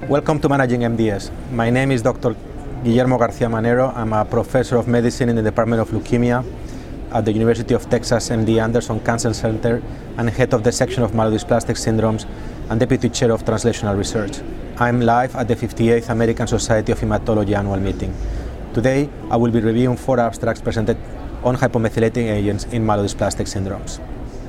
Welcome to Managing MDS. My name is Dr. Guillermo Garcia Manero. I'm a professor of medicine in the Department of Leukemia at the University of Texas MD Anderson Cancer Center and head of the section of myelodysplastic syndromes and deputy chair of translational research. I'm live at the 58th American Society of Hematology annual meeting. Today, I will be reviewing 4 abstracts presented on hypomethylating agents in myelodysplastic syndromes.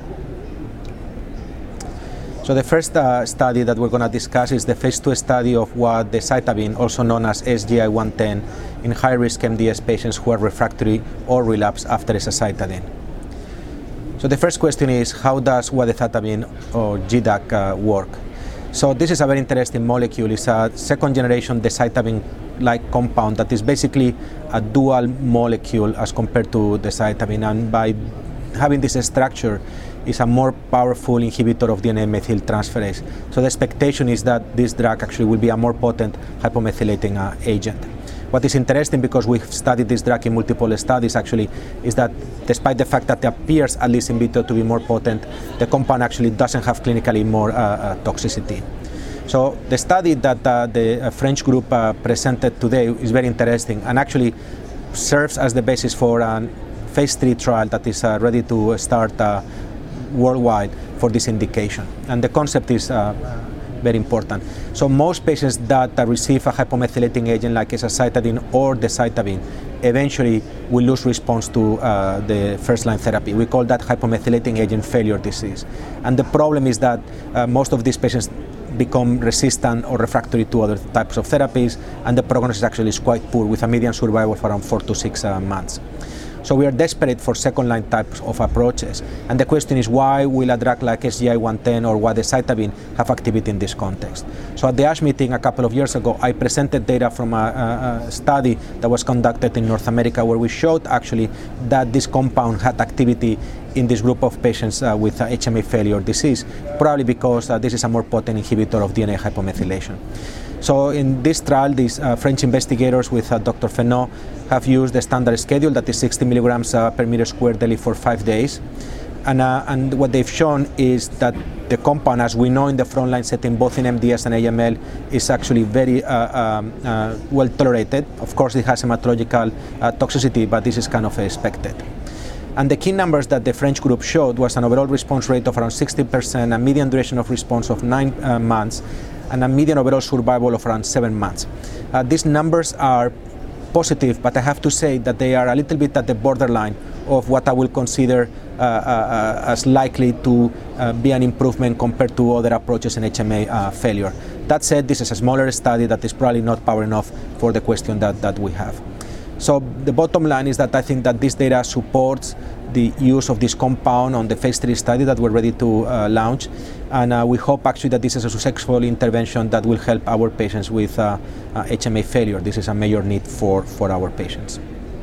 So the first study that we're going to discuss is the phase 2 study of decitabine, also known as SGI-110, in high-risk MDS patients who are refractory or relapse after azacitidine. So the first question is, how does decitabine or GDAC work? So this is a very interesting molecule. It's a second-generation decitabine-like compound that is basically a dual molecule as compared to decitabine, and by having this structure, is a more powerful inhibitor of DNA methyltransferase. So the expectation is that this drug actually will be a more potent hypomethylating agent. What is interesting, because we've studied this drug in multiple studies actually, is that despite the fact that it appears, at least in vitro, to be more potent, the compound actually doesn't have clinically more toxicity. So the study that the French group presented today is very interesting and actually serves as the basis for a phase 3 trial that is ready to start worldwide for this indication. And the concept is very important. So most patients that receive a hypomethylating agent like azacitidine or decitabine eventually will lose response to the first-line therapy. We call that hypomethylating agent failure disease. And the problem is that most of these patients become resistant or refractory to other types of therapies, and the prognosis actually is quite poor, with a median survival of around 4 to 6 months. So we are desperate for second-line types of approaches. And the question is, why will a drug like SGI-110 or decitabine have activity in this context? So at the ASH meeting a couple of years ago, I presented data from a study that was conducted in North America, where we showed actually that this compound had activity in this group of patients with HMA failure disease, probably because this is a more potent inhibitor of DNA hypomethylation. So in this trial, these French investigators with Dr. Fenot have used the standard schedule, that is 60 milligrams per meter squared daily for 5 days. And what they've shown is that the compound, as we know in the frontline setting, both in MDS and AML, is actually very well tolerated. Of course, it has hematological toxicity, but this is kind of expected. And the key numbers that the French group showed was an overall response rate of around 60%, a median duration of response of 9 months, and a median overall survival of around 7 months. These numbers are positive, but I have to say that they are a little bit at the borderline of what I will consider as likely to be an improvement compared to other approaches in HMA failure. That said, this is a smaller study that is probably not power enough for the question that we have. So the bottom line is that I think that this data supports the use of this compound on the phase 3 study that we're ready to launch, and we hope actually that this is a successful intervention that will help our patients with HMA failure. This is a major need for our patients.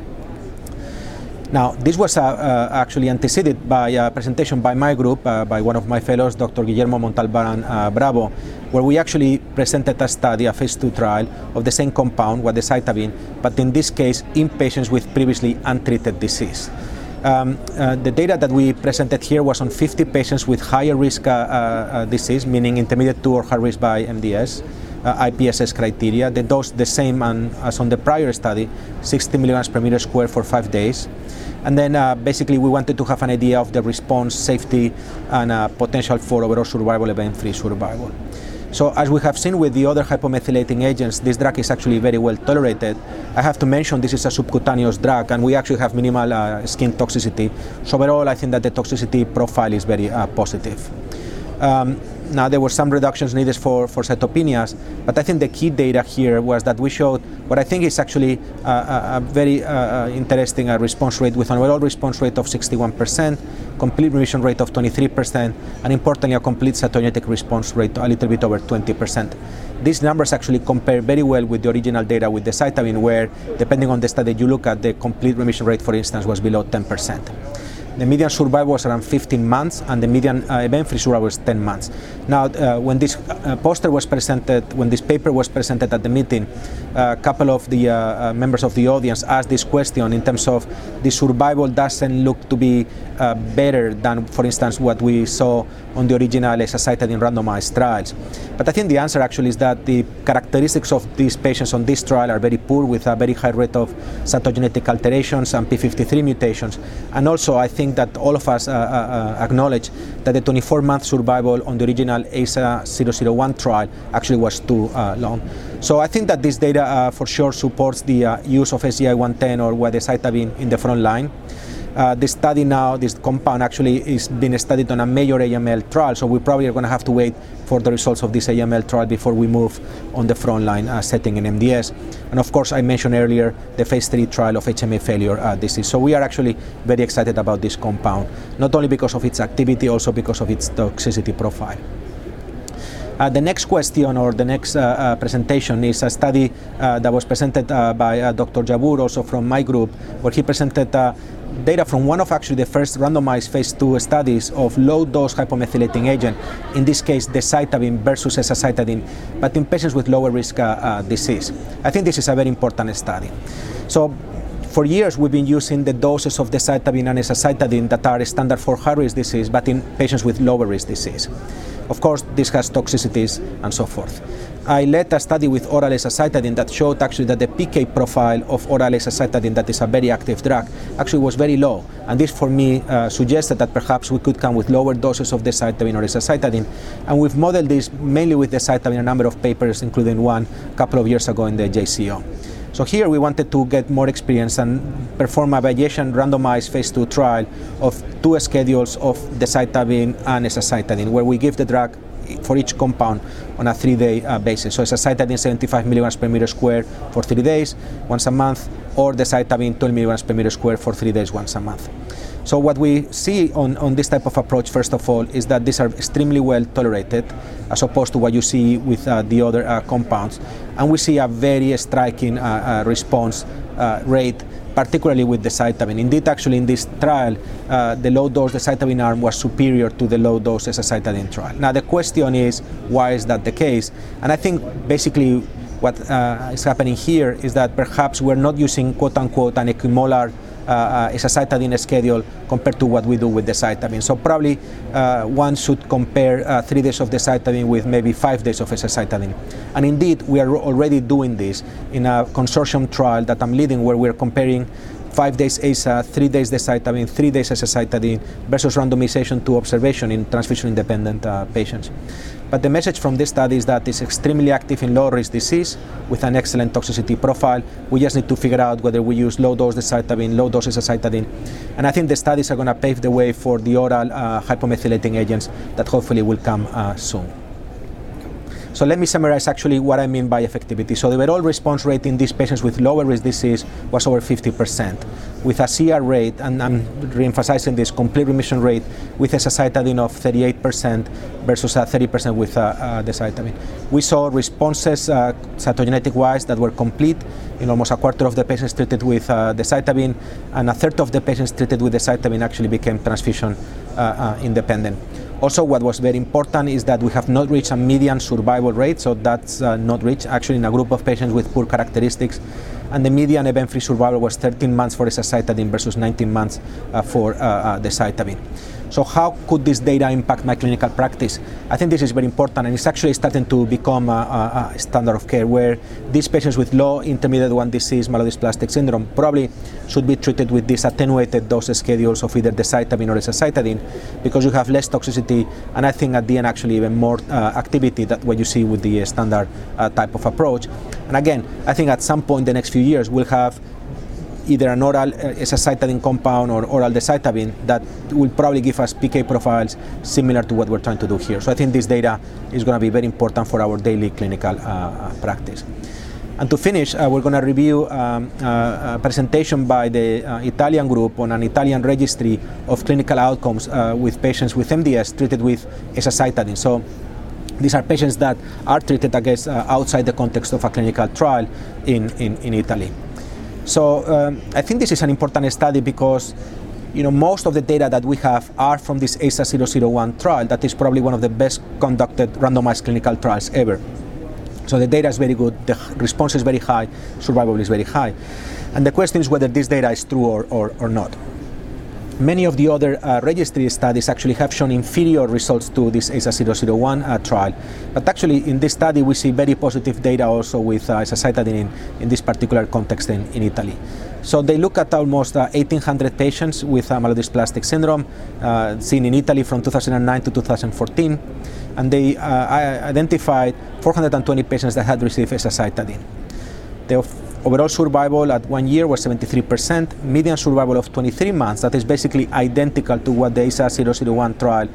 Now, this was actually anteceded by a presentation by my group, by one of my fellows, Dr. Guillermo Montalban Bravo, where we actually presented a study, a phase 2 trial of the same compound, decitabine, but in this case in patients with previously untreated disease. The data that we presented here was on 50 patients with higher risk disease, meaning intermediate 2 or high risk by MDS, IPSS criteria. The dose the same as on the prior study, 60 milligrams per meter squared for 5 days. And then basically we wanted to have an idea of the response, safety, and potential for overall survival, event-free survival. So as we have seen with the other hypomethylating agents, this drug is actually very well tolerated. I have to mention this is a subcutaneous drug, and we actually have minimal skin toxicity. So overall, I think that the toxicity profile is very positive. Now, there were some reductions needed for cytopenias, but I think the key data here was that we showed what I think is actually a very interesting response rate, with an overall response rate of 61%, complete remission rate of 23%, and importantly, a complete cytogenetic response rate a little bit over 20%. These numbers actually compare very well with the original data with decitabine, where, depending on the study you look at, the complete remission rate, for instance, was below 10%. the median survival was around 15 months, and the median event-free survival was 10 months. Now, when this poster was presented, when this paper was presented at the meeting, a couple of the members of the audience asked this question in terms of the survival doesn't look to be better than, for instance, what we saw on the original azacitidine randomized trials. But I think the answer actually is that the characteristics of these patients on this trial are very poor, with a very high rate of cytogenetic alterations and p53 mutations. And also, I think that all of us acknowledge that the 24-month survival on the original ASA001 trial actually was too long. So I think that this data for sure supports the use of SGI-110 or wadezitabine in the front line. This study now, this compound actually is being studied on a major AML trial, so we probably are going to have to wait for the results of this AML trial before we move on the frontline setting in MDS. And of course, I mentioned earlier the phase 3 trial of HMA failure disease. So we are actually very excited about this compound, not only because of its activity, also because of its toxicity profile. The next question, or the next presentation, is a study that was presented by Dr. Jabour, also from my group, where he presented data from one of actually the first randomized phase 2 studies of low-dose hypomethylating agent, in this case decitabine versus azacitidine, but in patients with lower risk disease. I think this is a very important study. So for years we've been using the doses of decitabine and azacitidine that are standard for high-risk disease, but in patients with lower risk disease. Of course, this has toxicities and so forth. I led a study with oral azacitidine that showed actually that the PK profile of oral azacitidine, that is a very active drug, actually was very low. And this, for me, suggested that perhaps we could come with lower doses of decitabine or azacitidine. And we've modeled this mainly with decitabine, a number of papers, including one a couple of years ago in the JCO. So here we wanted to get more experience and perform a Bayesian randomized phase 2 trial of 2 schedules of decitabine and azacitidine, where we give the drug for each compound on a 3-day basis. So azacitidine 75 milligrams per meter square for 3 days, once a month, or decitabine 12 milligrams per meter square for 3 days, once a month. So what we see on this type of approach, first of all, is that these are extremely well tolerated, as opposed to what you see with the other compounds. And we see a very striking response rate, particularly with decitabine. Indeed, actually, in this trial, the low-dose decitabine arm was superior to the low-dose azacitidine trial. Now, the question is, why is that the case? And I think basically what is happening here is that perhaps we're not using, quote-unquote, an equimolar azacitidine schedule compared to what we do with decitabine. So probably one should compare 3 days of decitabine with maybe 5 days of azacitidine. And indeed, we are already doing this in a consortium trial that I'm leading, where we're comparing 5 days ASA, 3 days decitabine, 3 days azacitidine versus randomization to observation in transfusion-independent patients. But the message from this study is that it's extremely active in low-risk disease with an excellent toxicity profile. We just need to figure out whether we use low-dose decitabine, low-dose azacitidine. And I think the studies are going to pave the way for the oral hypomethylating agents that hopefully will come soon. So let me summarize actually what I mean by effectivity. So the overall response rate in these patients with lower risk disease was over 50%, with a CR rate, and I'm re-emphasizing this, complete remission rate with azacitidine of 38% versus 30% with decitabine. We saw responses cytogenetic-wise that were complete in almost a quarter of the patients treated with decitabine, and a third of the patients treated with decitabine actually became transfusion independent. Also, what was very important is that we have not reached a median survival rate, so that's not reached actually in a group of patients with poor characteristics. And the median event-free survival was 13 months for azacitidine versus 19 months for decitabine. So how could this data impact my clinical practice? I think this is very important, and it's actually starting to become a standard of care, where these patients with low intermediate 1 disease myelodysplastic syndrome probably should be treated with these attenuated dose schedules of either decitabine or azacitidine, because you have less toxicity, and I think at the end actually even more activity than what you see with the standard type of approach. And again, I think at some point in the next few years we'll have either an oral azacitidine compound or oral decitabine that will probably give us PK profiles similar to what we're trying to do here. So I think this data is going to be very important for our daily clinical practice. And to finish, we're going to review a presentation by the Italian group on an Italian registry of clinical outcomes with patients with MDS treated with azacitidine. So these are patients that are treated, I guess, outside the context of a clinical trial in Italy. So I think this is an important study because most of the data that we have are from this ASA001 trial. That is probably one of the best conducted randomized clinical trials ever. So the data is very good, the response is very high, survival is very high. And the question is whether this data is true or not. Many of the other registry studies actually have shown inferior results to this ASA001 trial. But actually in this study we see very positive data also with azacitidine in this particular context in Italy. So they look at almost 1,800 patients with myelodysplastic syndrome seen in Italy from 2009 to 2014. And they identified 420 patients that had received azacitidine. The overall survival at 1 year was 73%, median survival of 23 months, that is basically identical to what the ASA001 trial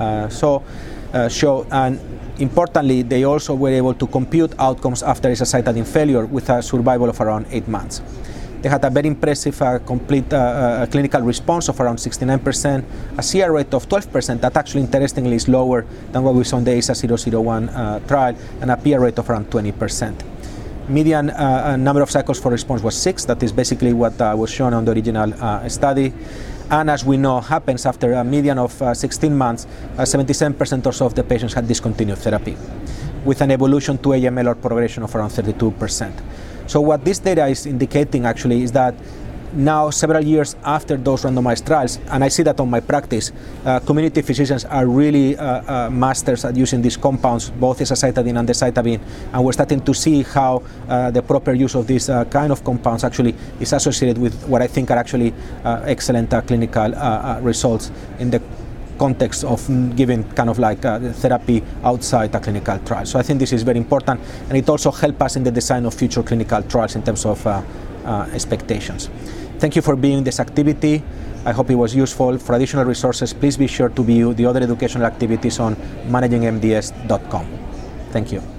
showed. And importantly, they also were able to compute outcomes after azacitidine failure with a survival of around 8 months. They had a very impressive complete clinical response of around 69%, a CR rate of 12%, that actually interestingly is lower than what we saw in the ASA001 trial, and a PR rate of around 20%. Median number of cycles for response was 6, that is basically what was shown on the original study. And as we know happens after a median of 16 months, 77% or so of the patients had discontinued therapy, with an evolution to AML or progression of around 32%. So what this data is indicating actually is that now, several years after those randomized trials, and I see that on my practice, community physicians are really masters at using these compounds, both azacitidine and decitabine, and we're starting to see how the proper use of these kind of compounds actually is associated with what I think are actually excellent clinical results in the context of giving kind of like therapy outside a clinical trial. So I think this is very important, and it also helps us in the design of future clinical trials in terms of expectations. Thank you for being in this activity. I hope it was useful. For additional resources, please be sure to view the other educational activities on managingmds.com. Thank you.